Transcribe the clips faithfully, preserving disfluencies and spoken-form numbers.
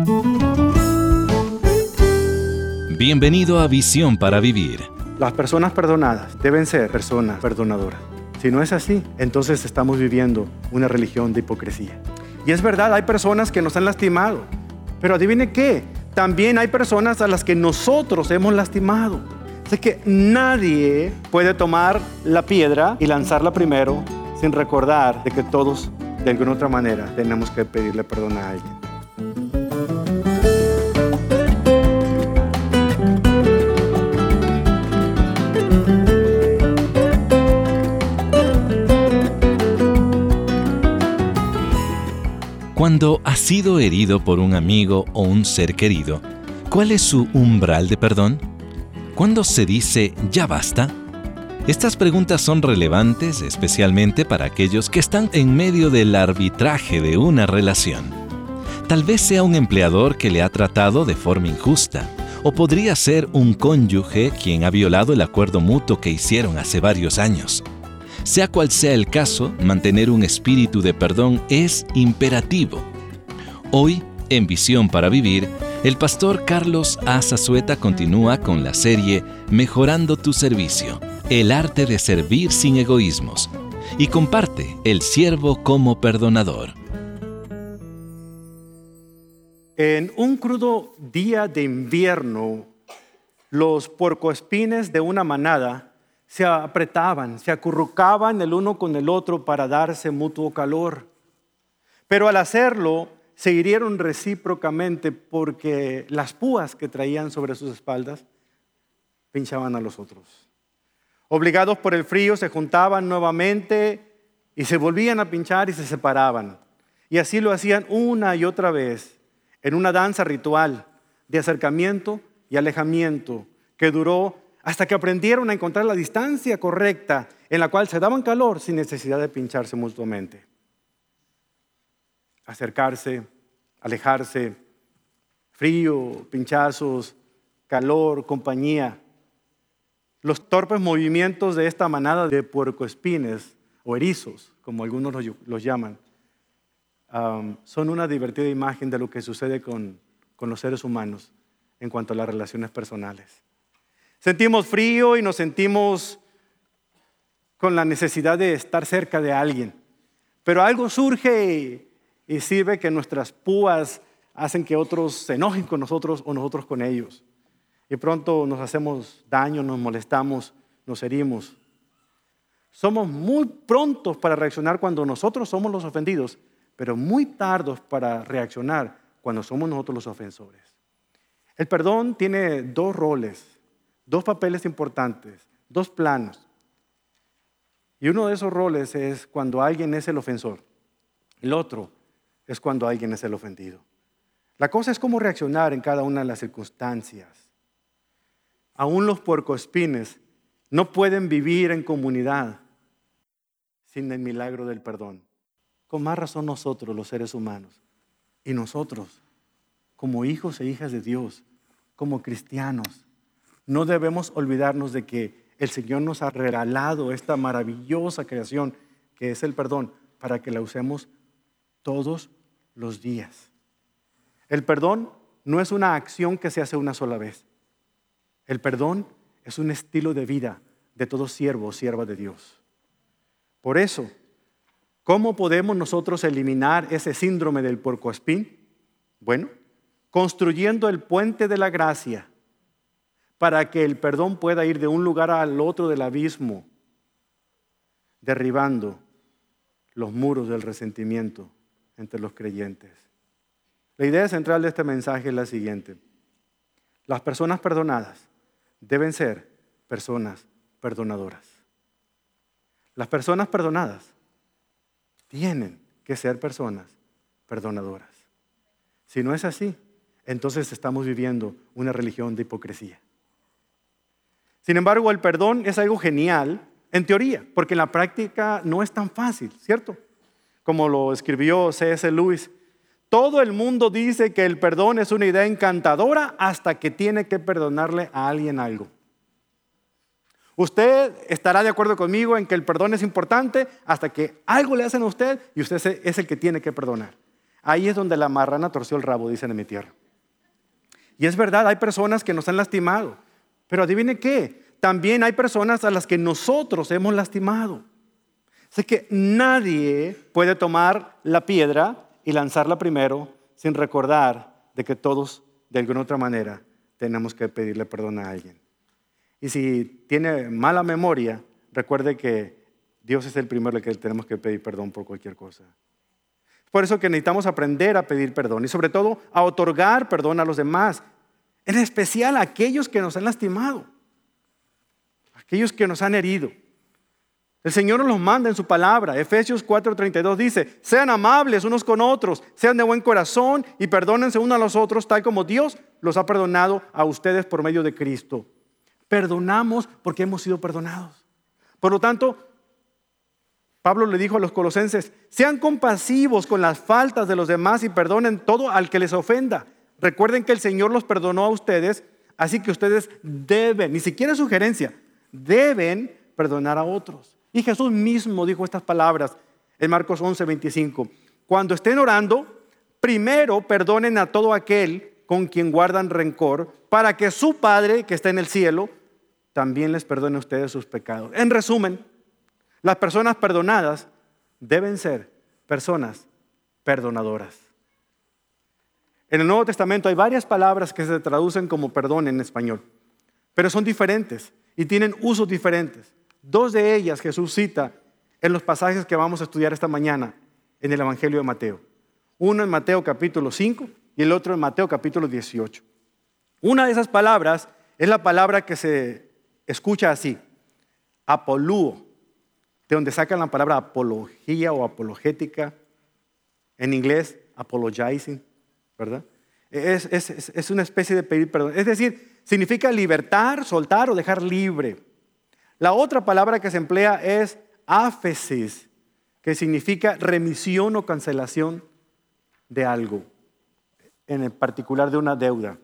Bienvenido a Visión para Vivir. Las personas perdonadas deben ser personas perdonadoras. Si no es así, entonces estamos viviendo una religión de hipocresía. Y es verdad, hay personas que nos han lastimado. Pero adivine qué, también hay personas a las que nosotros hemos lastimado. Así que nadie puede tomar la piedra y lanzarla primero sin recordar de que todos, de alguna otra manera, tenemos que pedirle perdón a alguien. Cuando has sido herido por un amigo o un ser querido, ¿cuál es su umbral de perdón? ¿Cuándo se dice ya basta? Estas preguntas son relevantes especialmente para aquellos que están en medio del arbitraje de una relación. Tal vez sea un empleador que le ha tratado de forma injusta, o podría ser un cónyuge quien ha violado el acuerdo mutuo que hicieron hace varios años. Sea cual sea el caso, mantener un espíritu de perdón es imperativo. Hoy, en Visión para Vivir, el pastor Carlos A. Zazueta continúa con la serie Mejorando tu servicio, el arte de servir sin egoísmos, y comparte el siervo como perdonador. En un crudo día de invierno, los puercoespines de una manada se apretaban, se acurrucaban el uno con el otro para darse mutuo calor. Pero al hacerlo, se hirieron recíprocamente porque las púas que traían sobre sus espaldas pinchaban a los otros. Obligados por el frío, se juntaban nuevamente y se volvían a pinchar y se separaban. Y así lo hacían una y otra vez en una danza ritual de acercamiento y alejamiento que duró hasta que aprendieron a encontrar la distancia correcta en la cual se daban calor sin necesidad de pincharse mutuamente. Acercarse, alejarse, frío, pinchazos, calor, compañía. Los torpes movimientos de esta manada de puercoespines o erizos, como algunos los, los llaman, um, son una divertida imagen de lo que sucede con, con los seres humanos en cuanto a las relaciones personales. Sentimos frío y nos sentimos con la necesidad de estar cerca de alguien. Pero algo surge y, y sirve que nuestras púas hacen que otros se enojen con nosotros o nosotros con ellos. Y pronto nos hacemos daño, nos molestamos, nos herimos. Somos muy prontos para reaccionar cuando nosotros somos los ofendidos, pero muy tardos para reaccionar cuando somos nosotros los ofensores. El perdón tiene dos roles. Dos papeles importantes, dos planos. Y uno de esos roles es cuando alguien es el ofensor. El otro es cuando alguien es el ofendido. La cosa es cómo reaccionar en cada una de las circunstancias. Aún los puercoespines no pueden vivir en comunidad sin el milagro del perdón. Con más razón nosotros, los seres humanos. Y nosotros, como hijos e hijas de Dios, como cristianos, no debemos olvidarnos de que el Señor nos ha regalado esta maravillosa creación que es el perdón para que la usemos todos los días. El perdón no es una acción que se hace una sola vez. El perdón es un estilo de vida de todo siervo o sierva de Dios. Por eso, ¿cómo podemos nosotros eliminar ese síndrome del puercoespín? Bueno, construyendo el puente de la gracia para que el perdón pueda ir de un lugar al otro del abismo, derribando los muros del resentimiento entre los creyentes. La idea central de este mensaje es la siguiente. Las personas perdonadas deben ser personas perdonadoras. Las personas perdonadas tienen que ser personas perdonadoras. Si no es así, entonces estamos viviendo una religión de hipocresía. Sin embargo, el perdón es algo genial en teoría, porque en la práctica no es tan fácil, ¿cierto? Como lo escribió C S Lewis, todo el mundo dice que el perdón es una idea encantadora hasta que tiene que perdonarle a alguien algo. Usted estará de acuerdo conmigo en que el perdón es importante hasta que algo le hacen a usted y usted es el que tiene que perdonar. ahí es donde la marrana torció el rabo, dicen en mi tierra. Y es verdad, hay personas que nos han lastimado. Pero adivine qué, también hay personas a las que nosotros hemos lastimado. Así que nadie puede tomar la piedra y lanzarla primero sin recordar de que todos, de alguna otra manera, tenemos que pedirle perdón a alguien. Y si tiene mala memoria, recuerde que Dios es el primero al que tenemos que pedir perdón por cualquier cosa. Por eso que necesitamos aprender a pedir perdón y sobre todo a otorgar perdón a los demás, en especial a aquellos que nos han lastimado, aquellos que nos han herido. El Señor nos los manda en su palabra. Efesios cuatro treinta y dos dice, sean amables unos con otros, sean de buen corazón y perdónense unos a los otros, tal como Dios los ha perdonado a ustedes por medio de Cristo. Perdonamos porque hemos sido perdonados. Por lo tanto, Pablo le dijo a los colosenses, sean compasivos con las faltas de los demás y perdonen todo al que les ofenda. Recuerden que el Señor los perdonó a ustedes, así que ustedes deben, ni siquiera sugerencia, deben perdonar a otros. Y Jesús mismo dijo estas palabras en Marcos once veinticinco. Cuando estén orando, primero perdonen a todo aquel con quien guardan rencor, para que su Padre que está en el cielo también les perdone a ustedes sus pecados. En resumen, las personas perdonadas deben ser personas perdonadoras. En el Nuevo Testamento hay varias palabras que se traducen como perdón en español, pero son diferentes y tienen usos diferentes. Dos de ellas Jesús cita en los pasajes que vamos a estudiar esta mañana en el Evangelio de Mateo. Uno en Mateo capítulo cinco y el otro en Mateo capítulo dieciocho. Una de esas palabras es la palabra que se escucha así, apolúo, de donde sacan la palabra apología o apologética, en inglés apologizing, ¿verdad? Es, es, es una especie de pedir perdón. Es decir, significa libertar, soltar o dejar libre. La otra palabra que se emplea es áfesis, que significa remisión o cancelación de algo, en particular de una deuda.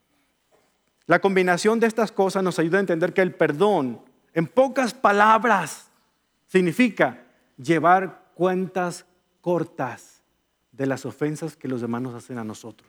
La combinación de estas cosas nos ayuda a entender que el perdón, en pocas palabras, significa llevar cuentas cortas de las ofensas que los demás nos hacen a nosotros.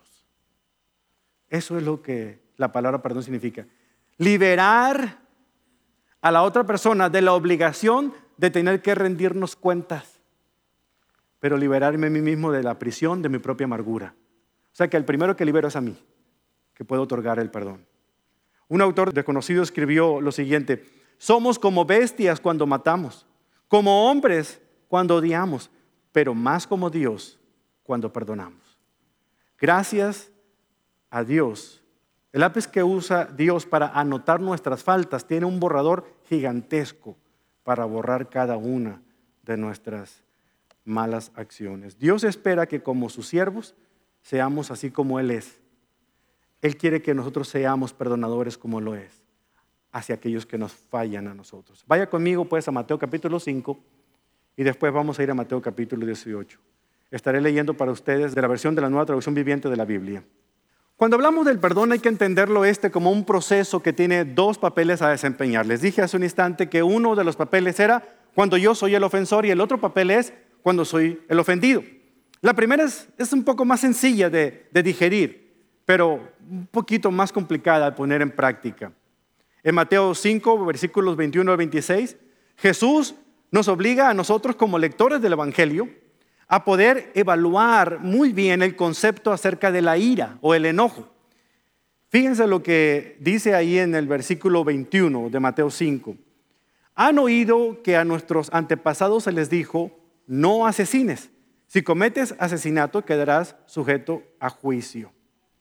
Eso es lo que la palabra perdón significa. Liberar a la otra persona de la obligación de tener que rendirnos cuentas, pero liberarme a mí mismo de la prisión de mi propia amargura. O sea que el primero que libero es a mí, que puedo otorgar el perdón. Un autor desconocido escribió lo siguiente: somos como bestias cuando matamos, como hombres cuando odiamos, pero más como Dios cuando perdonamos. Gracias a Dios. El lápiz que usa Dios para anotar nuestras faltas tiene un borrador gigantesco para borrar cada una de nuestras malas acciones. Dios espera que como sus siervos seamos así como Él es. Él quiere que nosotros seamos perdonadores como lo es hacia aquellos que nos fallan a nosotros. Vaya conmigo pues a Mateo capítulo cinco y después vamos a ir a Mateo capítulo dieciocho. Estaré leyendo para ustedes de la versión de la Nueva Traducción Viviente de la Biblia. Cuando hablamos del perdón hay que entenderlo este como un proceso que tiene dos papeles a desempeñar. Les dije hace un instante que uno de los papeles era cuando yo soy el ofensor y el otro papel es cuando soy el ofendido. La primera es, es un poco más sencilla de, de digerir, pero un poquito más complicada de poner en práctica. En Mateo cinco, versículos veintiuno al veintiséis, Jesús nos obliga a nosotros como lectores del Evangelio a poder evaluar muy bien el concepto acerca de la ira o el enojo. Fíjense lo que dice ahí en el versículo veintiuno de Mateo cinco. Han oído que a nuestros antepasados se les dijo, no asesines. Si cometes asesinato, quedarás sujeto a juicio.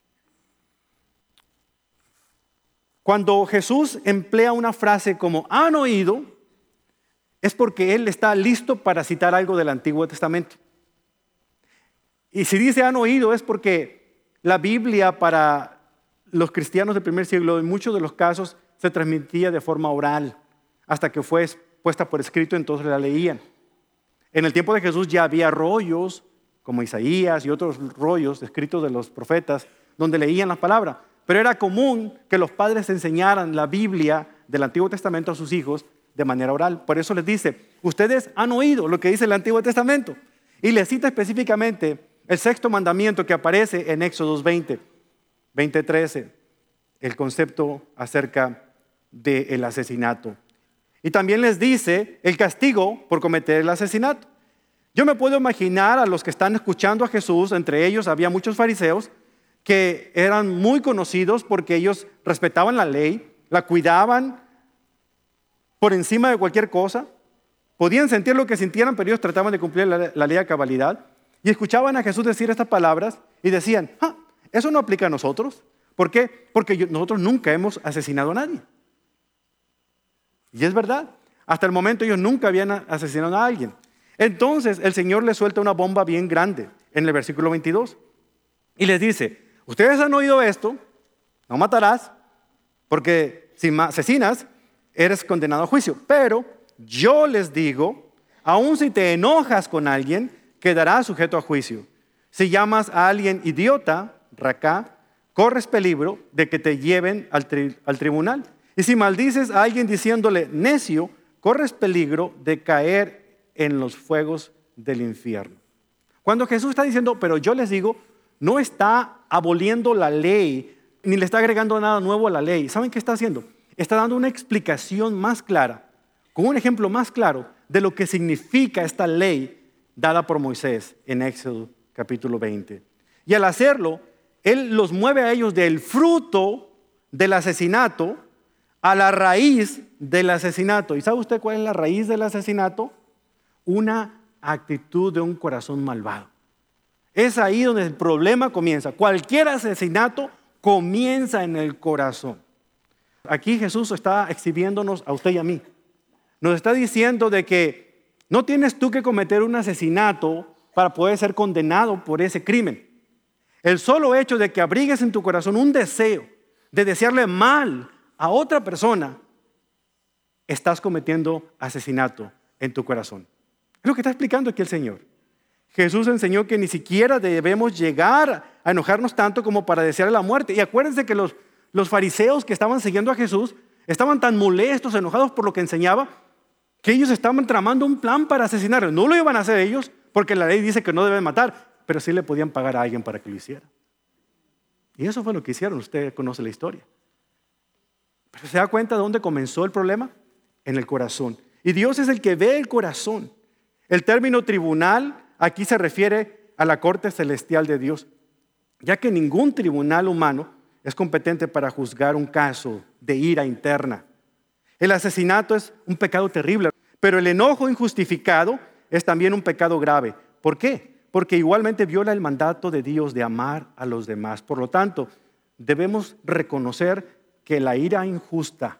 Cuando Jesús emplea una frase como han oído, es porque Él está listo para citar algo del Antiguo Testamento. Y si dice han oído es porque la Biblia para los cristianos del primer siglo en muchos de los casos se transmitía de forma oral hasta que fue puesta por escrito, entonces la leían. En el tiempo de Jesús ya había rollos como Isaías y otros rollos escritos de los profetas donde leían la palabra, pero era común que los padres enseñaran la Biblia del Antiguo Testamento a sus hijos de manera oral. Por eso les dice, ustedes han oído lo que dice el Antiguo Testamento y les cita específicamente El sexto mandamiento que aparece en Éxodo veinte, veinte trece, el concepto acerca del asesinato. Y también les dice el castigo por cometer el asesinato. Yo me puedo imaginar a los que están escuchando a Jesús, entre ellos había muchos fariseos que eran muy conocidos porque ellos respetaban la ley, la cuidaban por encima de cualquier cosa. Podían sentir lo que sintieran, pero ellos trataban de cumplir la, la ley a cabalidad. Y escuchaban a Jesús decir estas palabras y decían, ah, eso no aplica a nosotros. ¿Por qué? Porque yo, nosotros nunca hemos asesinado a nadie. Y es verdad. Hasta el momento ellos nunca habían asesinado a alguien. Entonces el Señor les suelta una bomba bien grande en el versículo veintidós. Y les dice, ustedes han oído esto, no matarás, porque si asesinas, eres condenado a juicio. Pero yo les digo, aun si te enojas con alguien, quedarás sujeto a juicio. Si llamas a alguien idiota, racá, corres peligro de que te lleven al, tri- al tribunal. Y si maldices a alguien diciéndole necio, corres peligro de caer en los fuegos del infierno. Cuando Jesús está diciendo, pero yo les digo, no está aboliendo la ley, ni le está agregando nada nuevo a la ley. ¿Saben qué está haciendo? Está dando una explicación más clara, con un ejemplo más claro de lo que significa esta ley dada por Moisés en Éxodo capítulo veinte. Y al hacerlo, Él los mueve a ellos del fruto del asesinato a la raíz del asesinato. ¿Y sabe usted cuál es la raíz del asesinato? Una actitud de un corazón malvado. Es ahí donde el problema comienza. Cualquier asesinato comienza en el corazón. Aquí Jesús está exhibiéndonos a usted y a mí. Nos está diciendo de que no tienes tú que cometer un asesinato para poder ser condenado por ese crimen. El solo hecho de que abrigues en tu corazón un deseo de desearle mal a otra persona, estás cometiendo asesinato en tu corazón. Es lo que está explicando aquí el Señor. Jesús enseñó que ni siquiera debemos llegar a enojarnos tanto como para desearle la muerte. Y acuérdense que los, los fariseos que estaban siguiendo a Jesús estaban tan molestos, enojados por lo que enseñaba, que ellos estaban tramando un plan para asesinarlo. No lo iban a hacer ellos, porque la ley dice que no deben matar, pero sí le podían pagar a alguien para que lo hiciera. Y eso fue lo que hicieron. Usted conoce la historia. Pero ¿se da cuenta de dónde comenzó el problema? En el corazón. Y Dios es el que ve el corazón. El término tribunal aquí se refiere a la corte celestial de Dios, ya que ningún tribunal humano es competente para juzgar un caso de ira interna. El asesinato es un pecado terrible, pero el enojo injustificado es también un pecado grave. ¿Por qué? Porque igualmente viola el mandato de Dios de amar a los demás. Por lo tanto, debemos reconocer que la ira injusta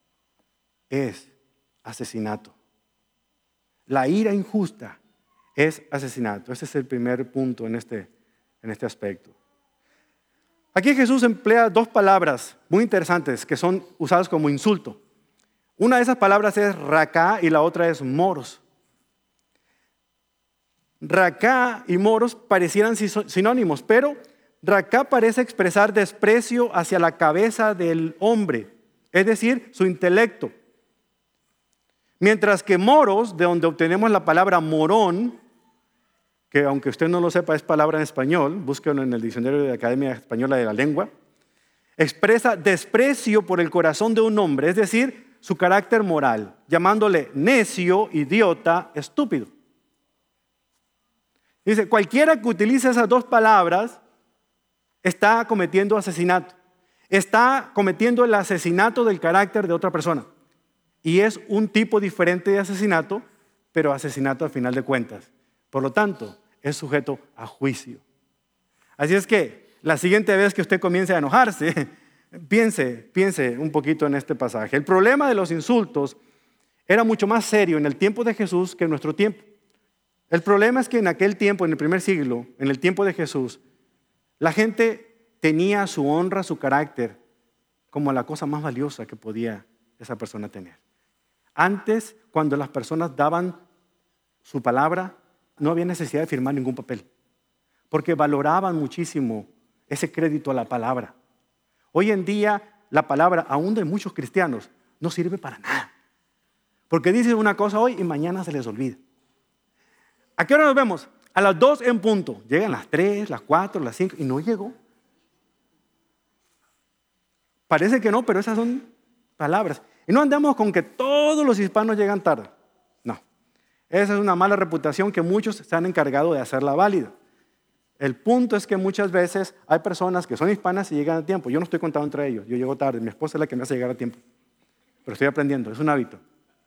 es asesinato. La ira injusta es asesinato. Ese es el primer punto en este, en este aspecto. Aquí Jesús emplea dos palabras muy interesantes que son usadas como insulto. Una de esas palabras es racá y la otra es moros. Racá y moros parecieran sinónimos, pero racá parece expresar desprecio hacia la cabeza del hombre, es decir, su intelecto. Mientras que moros, de donde obtenemos la palabra morón, que aunque usted no lo sepa es palabra en español, búsquelo en el diccionario de la Academia Española de la Lengua, expresa desprecio por el corazón de un hombre, es decir, su carácter moral, llamándole necio, idiota, estúpido. Dice, cualquiera que utilice esas dos palabras está cometiendo asesinato. Está cometiendo el asesinato del carácter de otra persona. Y es un tipo diferente de asesinato, pero asesinato al final de cuentas. Por lo tanto, es sujeto a juicio. Así es que la siguiente vez que usted comience a enojarse, piense, piense un poquito en este pasaje. El problema de los insultos era mucho más serio en el tiempo de Jesús que en nuestro tiempo. El problema es que en aquel tiempo, en el primer siglo, en el tiempo de Jesús, la gente tenía su honra, su carácter, como la cosa más valiosa que podía esa persona tener. Antes, cuando las personas daban su palabra, no había necesidad de firmar ningún papel, porque valoraban muchísimo ese crédito a la palabra. Hoy en día, la palabra, aún de muchos cristianos, no sirve para nada, porque dicen una cosa hoy y mañana se les olvida. ¿A qué hora nos vemos? A las dos en punto. Llegan las tres, las cuatro, las cinco y no llegó. Parece que no, pero esas son palabras. Y no andamos con que todos los hispanos llegan tarde. No. Esa es una mala reputación que muchos se han encargado de hacerla válida. El punto es que muchas veces hay personas que son hispanas y llegan a tiempo. Yo no estoy contando entre ellos. Yo llego tarde. Mi esposa es la que me hace llegar a tiempo. Pero estoy aprendiendo. Es un hábito.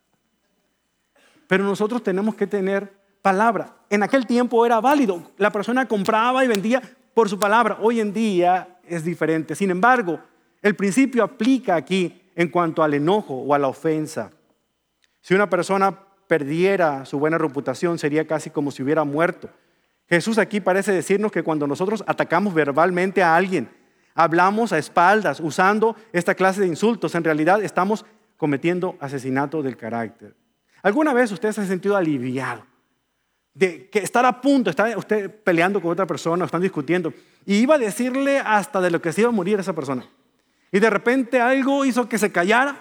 Pero nosotros tenemos que tener palabra. En aquel tiempo era válido. La persona compraba y vendía por su palabra. Hoy en día es diferente. Sin embargo, el principio aplica aquí en cuanto al enojo o a la ofensa. Si una persona perdiera su buena reputación, sería casi como si hubiera muerto. Jesús aquí parece decirnos que cuando nosotros atacamos verbalmente a alguien, hablamos a espaldas usando esta clase de insultos, en realidad estamos cometiendo asesinato del carácter. ¿Alguna vez usted se ha sentido aliviado de que estar a punto, está usted peleando con otra persona, están discutiendo, y iba a decirle hasta de lo que se iba a morir esa persona? Y de repente algo hizo que se callara.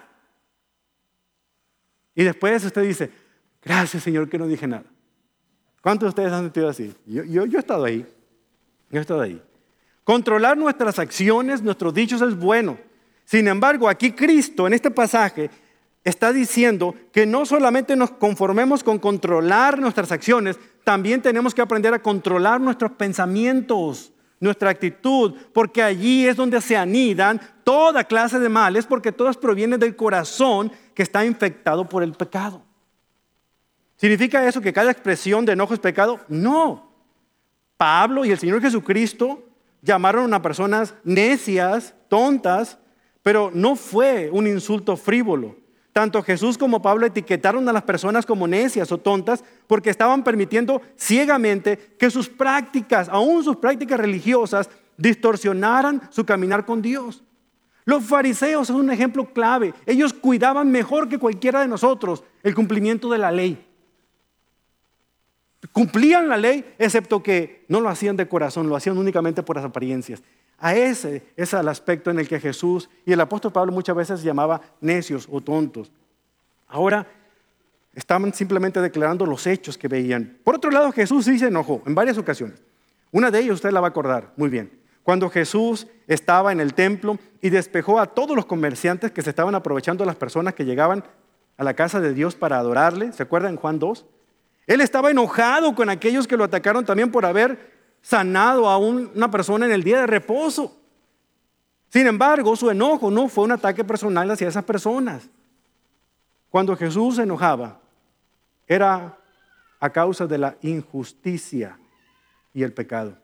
Y después usted dice, gracias Señor que no dije nada. ¿Cuántos de ustedes han sentido así? Yo, yo, yo he estado ahí. Yo he estado ahí. Controlar nuestras acciones, nuestros dichos es bueno. Sin embargo, aquí Cristo en este pasaje está diciendo que no solamente nos conformemos con controlar nuestras acciones, también tenemos que aprender a controlar nuestros pensamientos, nuestra actitud, porque allí es donde se anidan toda clase de males, porque todas provienen del corazón que está infectado por el pecado. ¿Significa eso que cada expresión de enojo es pecado? No. Pablo y el Señor Jesucristo llamaron a personas necias, tontas, pero no fue un insulto frívolo. Tanto Jesús como Pablo etiquetaron a las personas como necias o tontas porque estaban permitiendo ciegamente que sus prácticas, aún sus prácticas religiosas, distorsionaran su caminar con Dios. Los fariseos son un ejemplo clave. Ellos cuidaban mejor que cualquiera de nosotros el cumplimiento de la ley. Cumplían la ley, excepto que no lo hacían de corazón, lo hacían únicamente por las apariencias. A ese es el aspecto en el que Jesús y el apóstol Pablo muchas veces llamaba necios o tontos. Ahora estaban simplemente declarando los hechos que veían. Por otro lado, Jesús sí se enojó en varias ocasiones. Una de ellas usted la va a acordar muy bien. Cuando Jesús estaba en el templo y despejó a todos los comerciantes que se estaban aprovechando de las personas que llegaban a la casa de Dios para adorarle. ¿Se acuerdan en Juan dos? Él estaba enojado con aquellos que lo atacaron también por haber sanado a un, una persona en el día de reposo. Sin embargo, su enojo no fue un ataque personal hacia esas personas. Cuando Jesús se enojaba, era a causa de la injusticia y el pecado.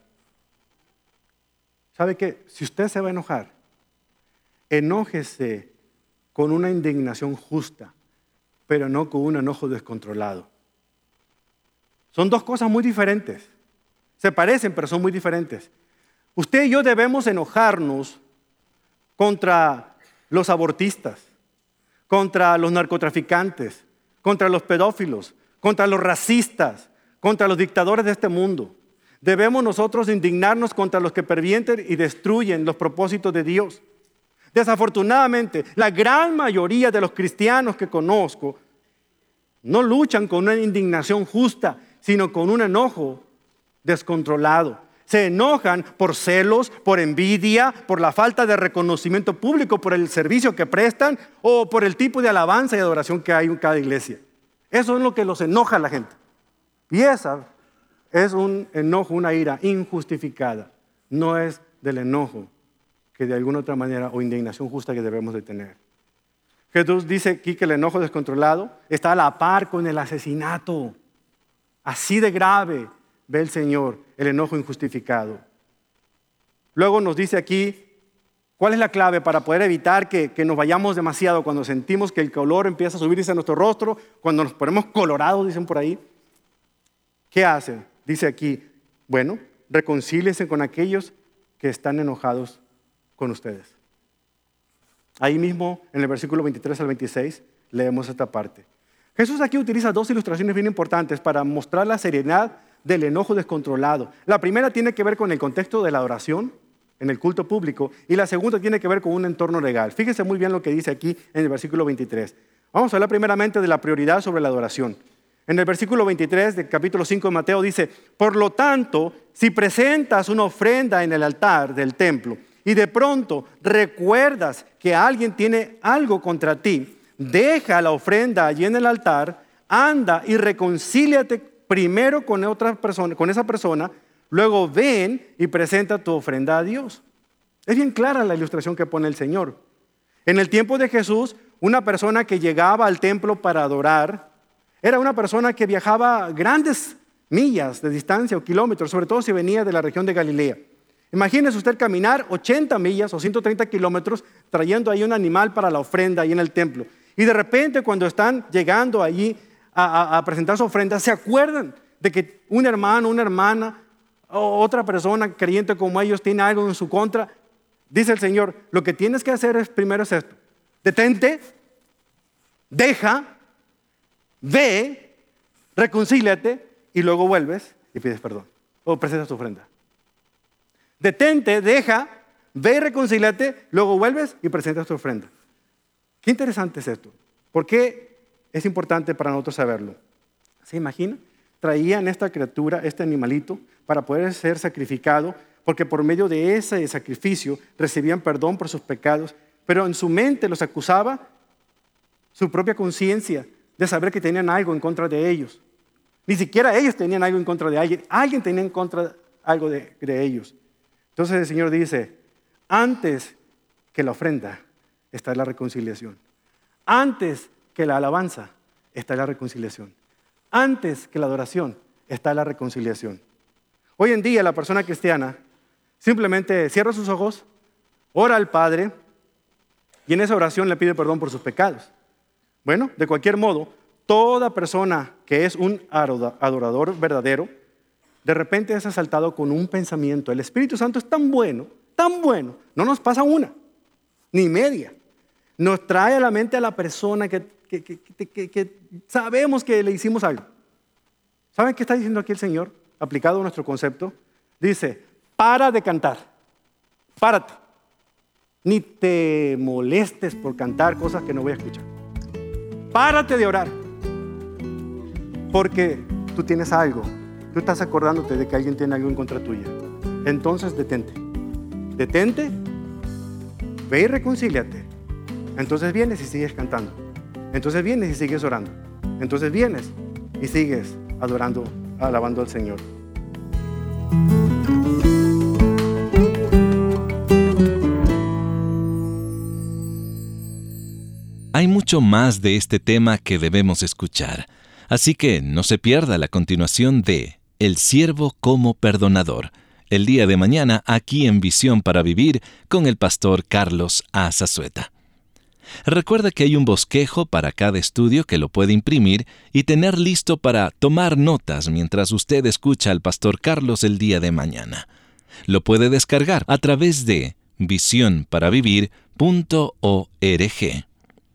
¿Sabe qué? Si usted se va a enojar, enójese con una indignación justa, pero no con un enojo descontrolado. Son dos cosas muy diferentes. Se parecen, pero son muy diferentes. Usted y yo debemos enojarnos contra los abortistas, contra los narcotraficantes, contra los pedófilos, contra los racistas, contra los dictadores de este mundo. Debemos nosotros indignarnos contra los que pervierten y destruyen los propósitos de Dios. Desafortunadamente, la gran mayoría de los cristianos que conozco no luchan con una indignación justa, sino con un enojo descontrolado. Se enojan por celos, por envidia, por la falta de reconocimiento público, por el servicio que prestan o por el tipo de alabanza y adoración que hay en cada iglesia. Eso es lo que los enoja a la gente. Y esa es un enojo, una ira injustificada. No es del enojo que de alguna otra manera o indignación justa que debemos de tener. Jesús dice aquí que el enojo descontrolado está a la par con el asesinato. Así de grave ve el Señor el enojo injustificado. Luego nos dice aquí, ¿cuál es la clave para poder evitar que, que nos vayamos demasiado cuando sentimos que el color empieza a subirse a nuestro rostro, cuando nos ponemos colorados, dicen por ahí? ¿Qué hacen? Dice aquí, bueno, reconcíliense con aquellos que están enojados con ustedes. Ahí mismo, en el versículo veintitrés al veintiséis, leemos esta parte. Jesús aquí utiliza dos ilustraciones bien importantes para mostrar la seriedad del enojo descontrolado. La primera tiene que ver con el contexto de la adoración en el culto público y la segunda tiene que ver con un entorno legal. Fíjese muy bien lo que dice aquí en el versículo veintitrés. Vamos a hablar primeramente de la prioridad sobre la adoración. En el versículo veintitrés del capítulo cinco de Mateo dice, por lo tanto, si presentas una ofrenda en el altar del templo y de pronto recuerdas que alguien tiene algo contra ti, deja la ofrenda allí en el altar, anda y reconcíliate primero con otra persona, con esa persona, luego ven y presenta tu ofrenda a Dios. Es bien clara la ilustración que pone el Señor. En el tiempo de Jesús, una persona que llegaba al templo para adorar, era una persona que viajaba grandes millas de distancia o kilómetros, sobre todo si venía de la región de Galilea. Imagínese usted caminar ochenta millas o ciento treinta kilómetros trayendo ahí un animal para la ofrenda ahí en el templo. Y de repente cuando están llegando allí a, a, a presentar su ofrenda, se acuerdan de que un hermano, una hermana o otra persona creyente como ellos tiene algo en su contra. Dice el Señor, lo que tienes que hacer es primero es esto. Detente, deja, ve, reconcíliate y luego vuelves y pides perdón o presentas tu ofrenda. Detente, deja, ve, reconcíliate, luego vuelves y presentas tu ofrenda. Qué interesante es esto. ¿Por qué es importante para nosotros saberlo? ¿Se imagina? Traían esta criatura, este animalito, para poder ser sacrificado, porque por medio de ese sacrificio recibían perdón por sus pecados, pero en su mente los acusaba su propia conciencia de saber que tenían algo en contra de ellos. Ni siquiera ellos tenían algo en contra de alguien, alguien tenía en contra algo de, de ellos. Entonces el Señor dice, antes que la ofrenda está la reconciliación. Antes que la alabanza está la reconciliación. Antes que la adoración está la reconciliación. Hoy en día la persona cristiana simplemente cierra sus ojos, ora al Padre y en esa oración le pide perdón por sus pecados. Bueno, de cualquier modo, toda persona que es un adorador verdadero, de repente es asaltado con un pensamiento. El Espíritu Santo es tan bueno, tan bueno, no nos pasa una, ni media. Nos trae a la mente a la persona que, que, que, que, que sabemos que le hicimos algo. ¿Saben qué está diciendo aquí el Señor? Aplicado a nuestro concepto. Dice, para de cantar, párate. Ni te molestes por cantar cosas que no voy a escuchar. Párate de orar. Porque tú tienes algo. Tú estás acordándote de que alguien tiene algo en contra tuya. Entonces detente. Detente. Ve y reconcíliate. Entonces vienes y sigues cantando. Entonces vienes y sigues orando. Entonces vienes y sigues adorando, alabando al Señor. Hay mucho más de este tema que debemos escuchar, así que no se pierda la continuación de El siervo como perdonador, el día de mañana aquí en Visión para Vivir con el pastor Carlos A. Zazueta. Recuerda que hay un bosquejo para cada estudio que lo puede imprimir y tener listo para tomar notas mientras usted escucha al pastor Carlos el día de mañana. Lo puede descargar a través de visión para vivir punto org.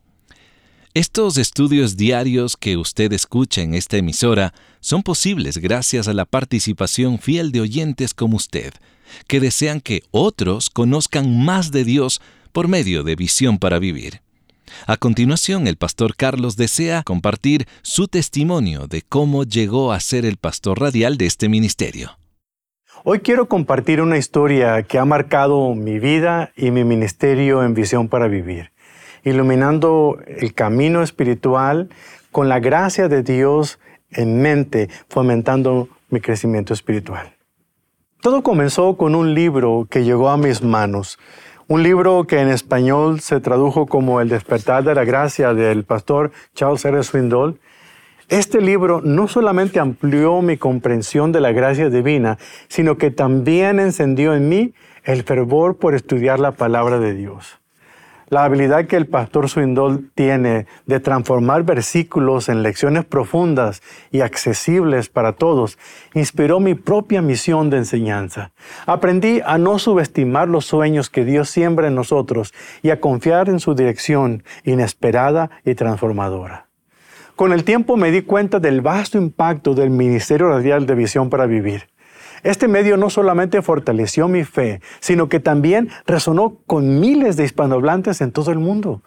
Estos estudios diarios que usted escucha en esta emisora son posibles gracias a la participación fiel de oyentes como usted, que desean que otros conozcan más de Dios por medio de Visión para Vivir. A continuación, el pastor Carlos desea compartir su testimonio de cómo llegó a ser el pastor radial de este ministerio. Hoy quiero compartir una historia que ha marcado mi vida y mi ministerio en Visión para Vivir, iluminando el camino espiritual con la gracia de Dios en mente, fomentando mi crecimiento espiritual. Todo comenzó con un libro que llegó a mis manos, un libro que en español se tradujo como El despertar de la gracia del pastor Charles R. Swindoll. Este libro no solamente amplió mi comprensión de la gracia divina, sino que también encendió en mí el fervor por estudiar la palabra de Dios. La habilidad que el pastor Swindoll tiene de transformar versículos en lecciones profundas y accesibles para todos inspiró mi propia misión de enseñanza. Aprendí a no subestimar los sueños que Dios siembra en nosotros y a confiar en su dirección inesperada y transformadora. Con el tiempo me di cuenta del vasto impacto del Ministerio Radial de Visión para Vivir. Este medio no solamente fortaleció mi fe, sino que también resonó con miles de hispanohablantes en todo el mundo.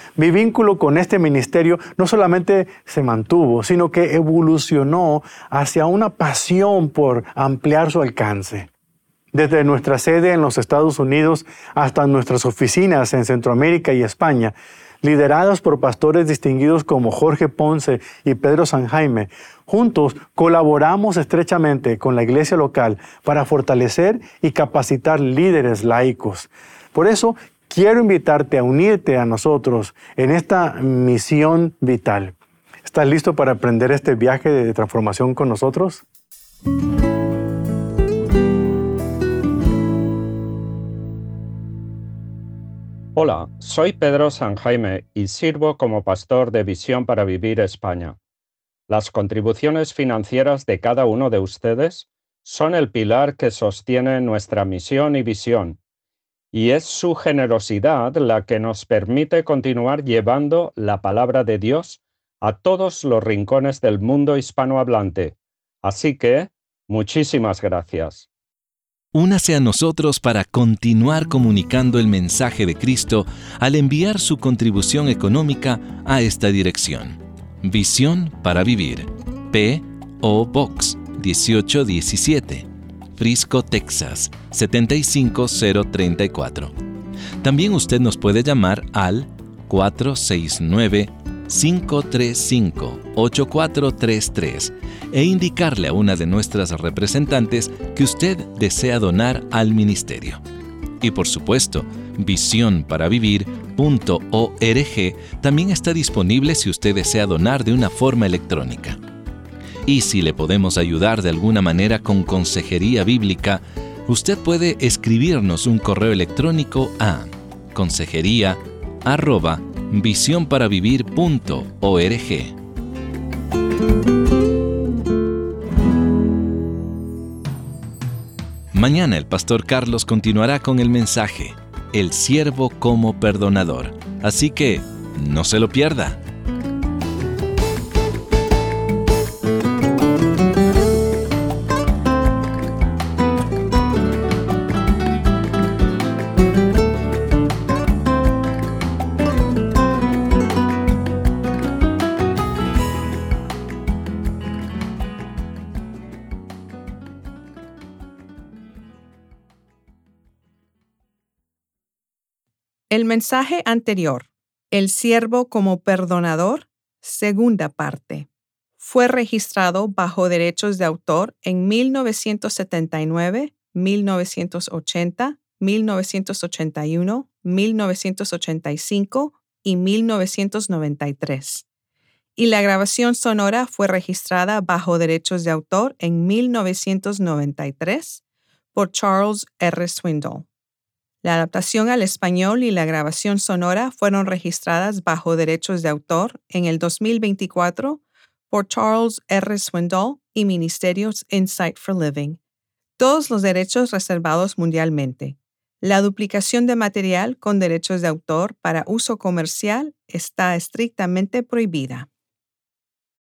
Mi vínculo con este ministerio no solamente se mantuvo, sino que evolucionó hacia una pasión por ampliar su alcance. Desde nuestra sede en los Estados Unidos hasta nuestras oficinas en Centroamérica y España, lideradas por pastores distinguidos como Jorge Ponce y Pedro San Jaime, juntos colaboramos estrechamente con la iglesia local para fortalecer y capacitar líderes laicos. Por eso, quiero invitarte a unirte a nosotros en esta misión vital. ¿Estás listo para aprender este viaje de transformación con nosotros? Hola, soy Pedro San Jaime y sirvo como pastor de Visión para Vivir España. Las contribuciones financieras de cada uno de ustedes son el pilar que sostiene nuestra misión y visión, y es su generosidad la que nos permite continuar llevando la palabra de Dios a todos los rincones del mundo hispanohablante. Así que, muchísimas gracias. Únase a nosotros para continuar comunicando el mensaje de Cristo al enviar su contribución económica a esta dirección. Visión para Vivir. P O Box dieciocho diecisiete, Frisco, Texas setenta y cinco cero treinta y cuatro. También usted nos puede llamar al cuatro seis nueve, cinco tres cinco, ocho cuatro tres tres e indicarle a una de nuestras representantes que usted desea donar al ministerio. Y por supuesto, visión para vivir punto org también está disponible si usted desea donar de una forma electrónica. Y si le podemos ayudar de alguna manera con consejería bíblica, usted puede escribirnos un correo electrónico a consejería arroba visión para vivir punto org. Mañana el pastor Carlos continuará con el mensaje, El siervo como perdonador. Así que, no se lo pierda. El mensaje anterior, El siervo como perdonador, segunda parte, fue registrado bajo derechos de autor en mil novecientos setenta y nueve, mil novecientos ochenta, mil novecientos ochenta y uno, mil novecientos ochenta y cinco y mil novecientos noventa y tres. Y la grabación sonora fue registrada bajo derechos de autor en mil novecientos noventa y tres por Charles R. Swindoll. La adaptación al español y la grabación sonora fueron registradas bajo derechos de autor en el dos mil veinticuatro por Charles R. Swindoll y Ministerios Insight for Living. Todos los derechos reservados mundialmente. La duplicación de material con derechos de autor para uso comercial está estrictamente prohibida.